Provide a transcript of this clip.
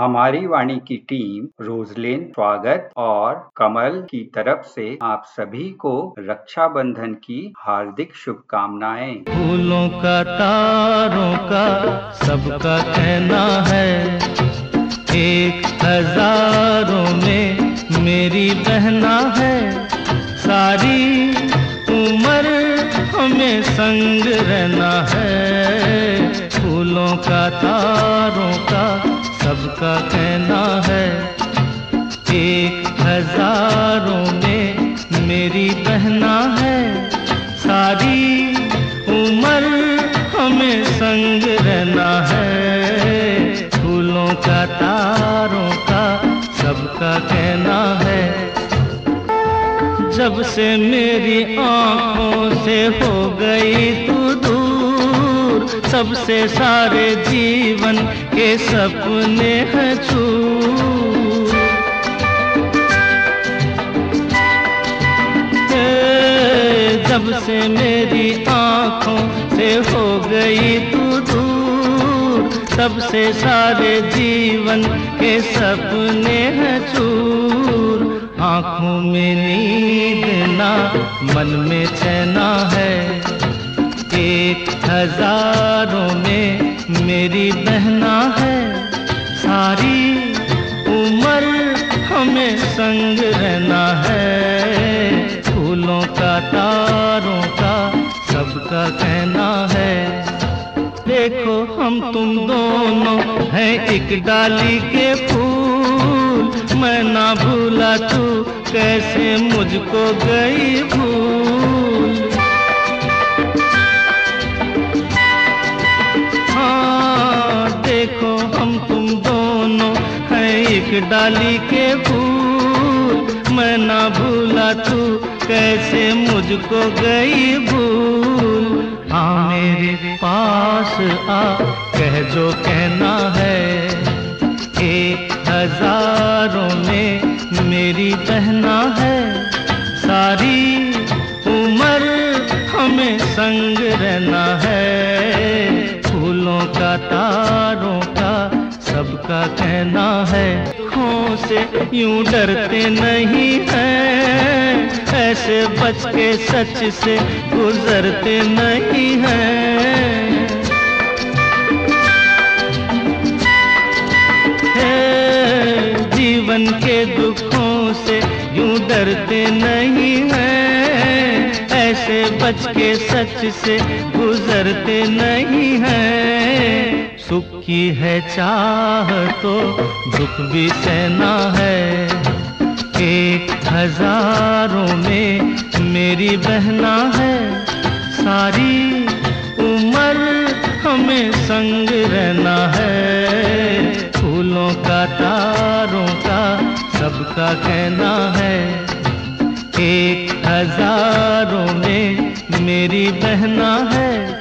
हमारी वाणी की team Roslin स्वागत और कमल की तरफ से आप सभी को रक्षाबंधन की हार्दिक शुभकामनाएं। फूलों का तारों का सबका कहना है, एक हजारों में मेरी बहना है। सारी उम्र हमें संग रहना है। फूलों का तारों का सबका कहना है, एक हजारों में मेरी बहना है। सारी उम्र हमें संग रहना है। फूलों का तारों का सबका कहना है। जब से मेरी आँखों से हो गई तू दूर, सबसे सारे जीवन के सपने हैं चूर। जब से मेरी आँखों से हो गई तू दूर, तब से सारे जीवन के सपने हैं चूर। आँखों में नींद ना, मन में चैना है। एक हजारों में मेरी बहना है। सारी उम्र हमें संग रहना है। फूलों का तारों का सबका कहना है। देखो हम तुम दोनों हैं एक डाली के फूल, मैं ना भूला तू कैसे मुझको गई भूल। हाँ देखो हम तुम दोनों हैं एक डाली के फूल, मैं ना भूला तू कैसे मुझको गई भूल। हाँ मेरे पास आ, कह जो कहना है। एक हजारों में मेरी बहना है। सारी उम्र हमें संग रहना है। फूलों का तारों का सबका कहना है। आँखों से यूं डरते नहीं हैं, ऐसे बच के सच से गुजरते नहीं हैं। जीवन के दुखों से यूं डरते नहीं हैं, ऐसे बच के सच से गुजरते नहीं हैं। सुख की है चाह तो दुख भी सहना है। एक हजारों में मेरी बहना है। सारी उम्र हमें संग रहना है। फूलों का तारों का सबका कहना है, एक हजारों में मेरी बहना है।